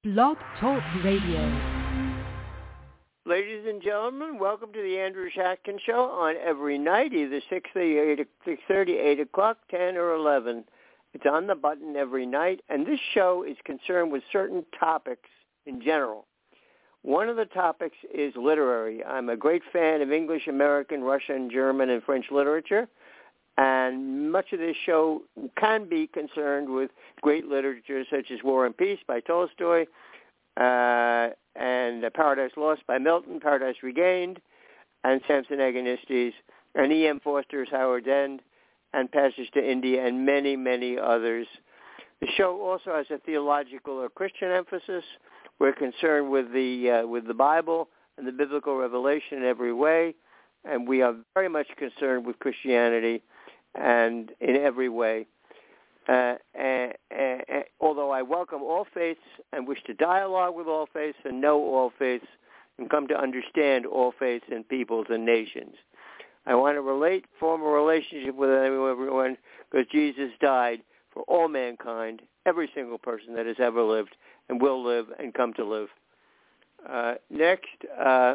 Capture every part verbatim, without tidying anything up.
Blog Talk Radio. Ladies and gentlemen, welcome to the Andrew Shatkin Show on every night, either six thirty, eight o'clock, ten, or eleven. It's on the button every night, and this show is concerned with certain topics in general. One of the topics is literary. I'm a great fan of English, American, Russian, German, and French literature, and much of this show can be concerned with great literature such as War and Peace by Tolstoy, uh, and uh, Paradise Lost by Milton, Paradise Regained, and Samson Agonistes, and E M Forster's Howard's End, and Passage to India, and many, many others. The show also has a theological or Christian emphasis. We're concerned with the uh, with the Bible and the biblical revelation in every way, and we are very much concerned with Christianity and in every way. Uh, and, and, and, although I welcome all faiths and wish to dialogue with all faiths and know all faiths and come to understand all faiths and peoples and nations. I want to relate, form a relationship with everyone because Jesus died for all mankind, every single person that has ever lived and will live and come to live. Uh, next, uh,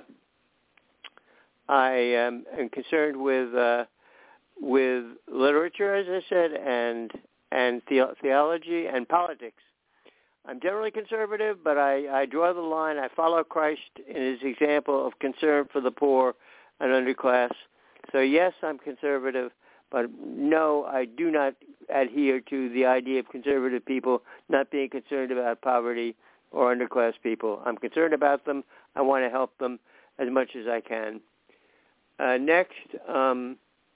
I am, am concerned with uh, with literature, as I said, and and the- theology and politics. I'm generally conservative, but I, I draw the line. I follow Christ in his example of concern for the poor and underclass. So yes, I'm conservative, but no, I do not adhere to the idea of conservative people not being concerned about poverty or underclass people. I'm concerned about them. I want to help them as much as I can. Uh, next, um,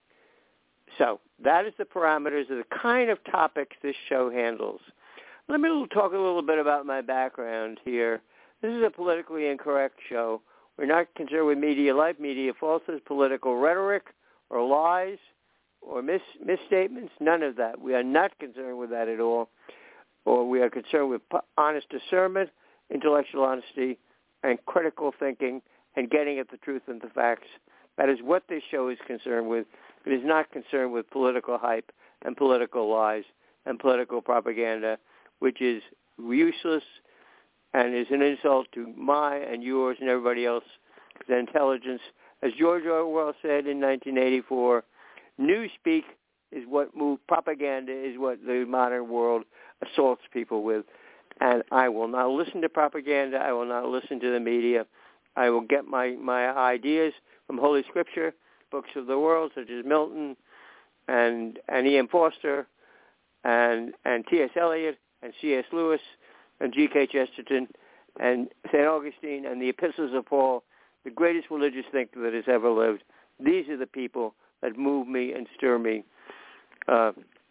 so that is the parameters of the kind of topics this show handles. Let me talk a little bit about my background here. This is a politically incorrect show. We're not concerned with media life, media falsehoods, political rhetoric, or lies, or mis- misstatements, none of that. We are not concerned with that at all. Or we are concerned with honest discernment, intellectual honesty, and critical thinking, and getting at the truth and the facts. That is what this show is concerned with. It is not concerned with political hype and political lies and political propaganda, which is useless and is an insult to my and yours and everybody else's intelligence. As George Orwell said in nineteen eighty-four, newspeak is what move, propaganda is what the modern world assaults people with. And I will not listen to propaganda. I will not listen to the media. I will get my, my ideas from Holy Scripture, books of the world such as Milton and, and E M Forster and, and T S Eliot and C S Lewis and G K Chesterton and Saint Augustine and the Epistles of Paul, the greatest religious thinker that has ever lived. These are the people that move me and stir me. Uh,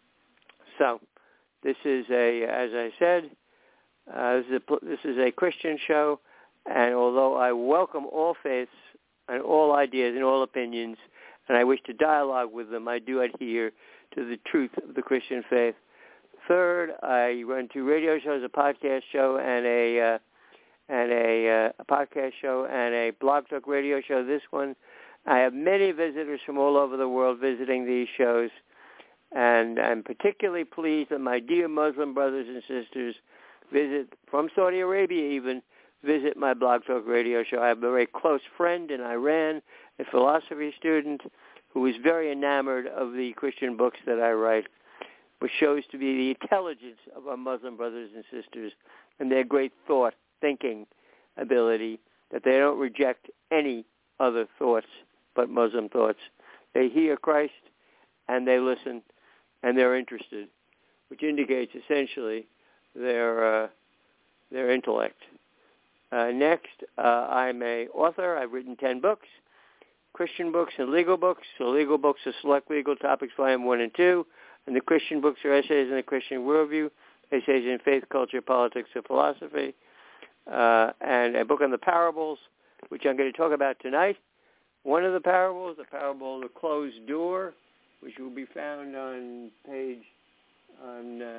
so this is a, as I said, uh, this, is a, this is a Christian show, and although I welcome all faiths and all ideas and all opinions, and I wish to dialogue with them, I do adhere to the truth of the Christian faith. Third, I run two radio shows, a podcast show and a uh, and a, uh, a podcast show and a Blog Talk radio show. This one, I have many visitors from all over the world visiting these shows, and I'm particularly pleased that my dear Muslim brothers and sisters visit, from Saudi Arabia even, visit my Blog Talk radio show. I have a very close friend in Iran, a philosophy student, who is very enamored of the Christian books that I write, which shows to be the intelligence of our Muslim brothers and sisters and their great thought, thinking ability, that they don't reject any other thoughts but Muslim thoughts. They hear Christ and they listen and they're interested, which indicates essentially their uh, their intellect. Uh, next, uh, I'm a author. I've written ten books, Christian books and legal books. So legal books are Select Legal Topics, Volume one and two, and the Christian books are Essays in the Christian Worldview, Essays in Faith, Culture, Politics, and Philosophy, uh, and a book on the parables, which I'm going to talk about tonight. One of the parables, the parable of the closed door, which will be found on page, on uh,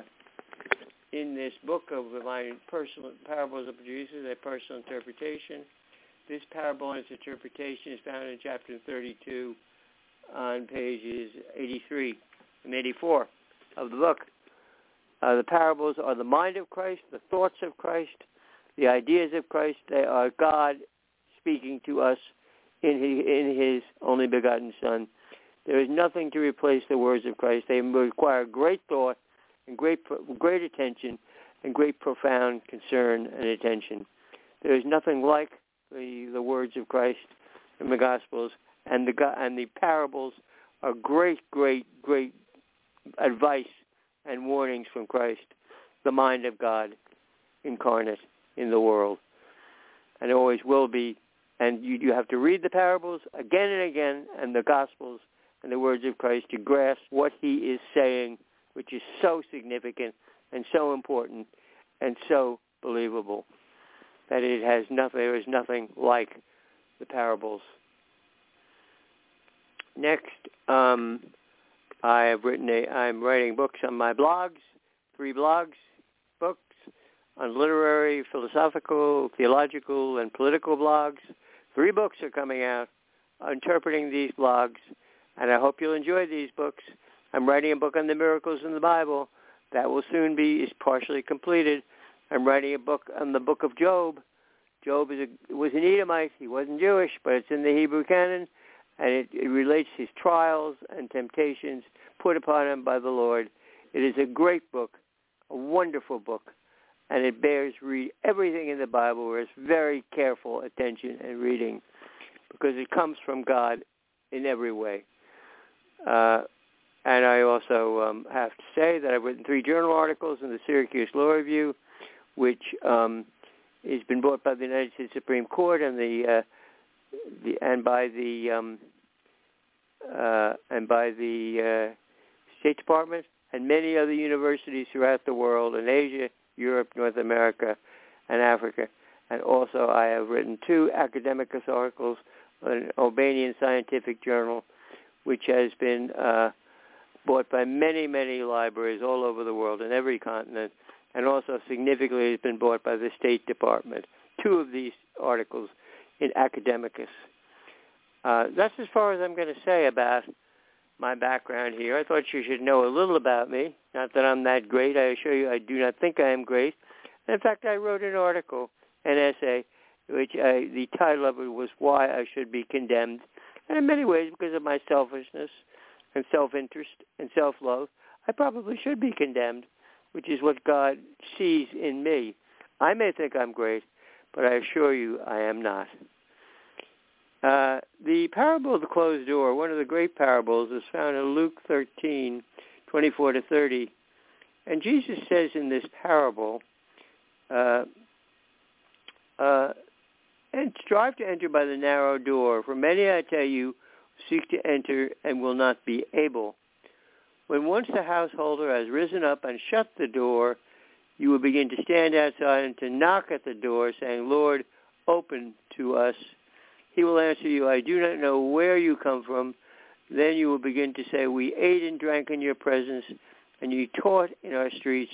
in this book of my personal parables of producers, a personal interpretation. This parable and its interpretation is found in chapter thirty-two on pages eighty-three and eighty-four of the book. Uh, the parables are the mind of Christ, the thoughts of Christ, the ideas of Christ. They are God speaking to us in his, in his only begotten Son. There is nothing to replace the words of Christ. They require great thought and great great attention and great profound concern and attention. There is nothing like the, the words of Christ in the Gospels, and the and the parables are great, great, great advice and warnings from Christ, the mind of God incarnate in the world, and always will be. And you, you have to read the parables again and again, and the Gospels and the words of Christ to grasp what he is saying, which is so significant and so important and so believable that it has nothing. There is nothing like the parables. Next, um, I have written a. I'm writing books on my blogs, three blogs, books on literary, philosophical, theological, and political blogs. Three books are coming out interpreting these blogs, and I hope you'll enjoy these books. I'm writing a book on the miracles in the Bible that will soon be is partially completed. I'm writing a book on the book of Job. Job is a, was an Edomite. He wasn't Jewish, but it's in the Hebrew canon, and it, it relates his trials and temptations put upon him by the Lord. It is a great book, a wonderful book, and it bears read everything in the Bible with very careful attention and reading, because it comes from God in every way. Uh, and I also um, have to say that I've written three journal articles in the Syracuse Law Review, which um, has been bought by the United States Supreme Court and the, uh, the and by the um, uh, and by the uh, State Department and many other universities throughout the world in Asia, Europe, North America, and Africa. And also I have written two academic articles on an Albanian scientific journal, which has been uh, bought by many, many libraries all over the world in every continent, and also significantly has been bought by the State Department. Two of these articles in Academicus. Uh, that's as far as I'm going to say about my background here. I thought you should know a little about me. Not that I'm that great. I assure you I do not think I am great. And in fact, I wrote an article, an essay, which I, the title of it was Why I Should Be Condemned. And in many ways, because of my selfishness and self-interest and self-love, I probably should be condemned, which is what God sees in me. I may think I'm great, but I assure you I am not. Uh, the parable of the closed door, one of the great parables, is found in Luke thirteen, twenty-four to thirty. And Jesus says in this parable, uh, uh, and strive to enter by the narrow door, for many, I tell you, seek to enter and will not be able. When once the householder has risen up and shut the door, you will begin to stand outside and to knock at the door, saying, Lord, open to us. He will answer you, I do not know where you come from. Then you will begin to say, we ate and drank in your presence, and you taught in our streets.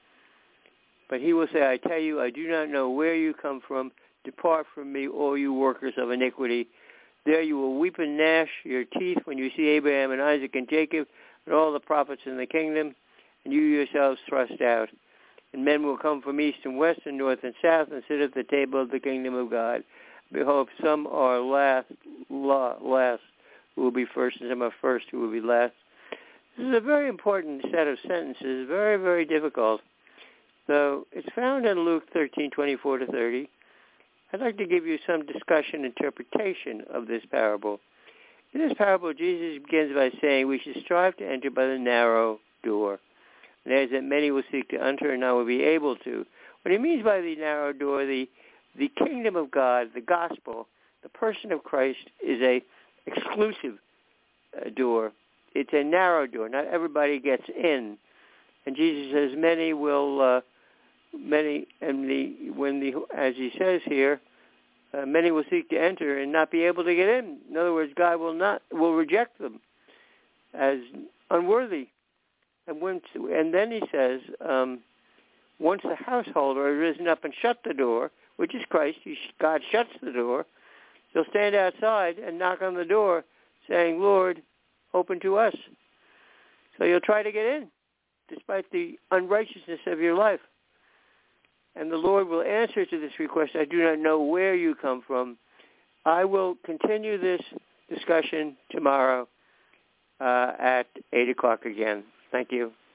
But he will say, I tell you, I do not know where you come from. Depart from me, all you workers of iniquity. There you will weep and gnash your teeth when you see Abraham and Isaac and Jacob and all the prophets in the kingdom, and you yourselves thrust out. And men will come from east and west and north and south and sit at the table of the kingdom of God. Behold, some are last, last who will be first, and some are first who will be last. This is a very important set of sentences, very, very difficult. So it's found in Luke thirteen, twenty-four to thirty. I'd like to give you some discussion, interpretation of this parable. In this parable, Jesus begins by saying we should strive to enter by the narrow door. And that is that many will seek to enter and not will be able to. What he means by the narrow door, the the kingdom of God, the gospel, the person of Christ is a exclusive uh, door. It's a narrow door. Not everybody gets in. And Jesus says many will, uh, many, and the when the as he says here, uh, many will seek to enter and not be able to get in. In other words, God will not will reject them as unworthy. And when and then he says, um, once the householder has risen up and shut the door, which is Christ, God shuts the door, he'll stand outside and knock on the door saying, Lord, open to us. So you'll try to get in, despite the unrighteousness of your life. and the Lord will answer to this request. I do not know where you come from. I will continue this discussion tomorrow uh, at eight o'clock again. Thank you.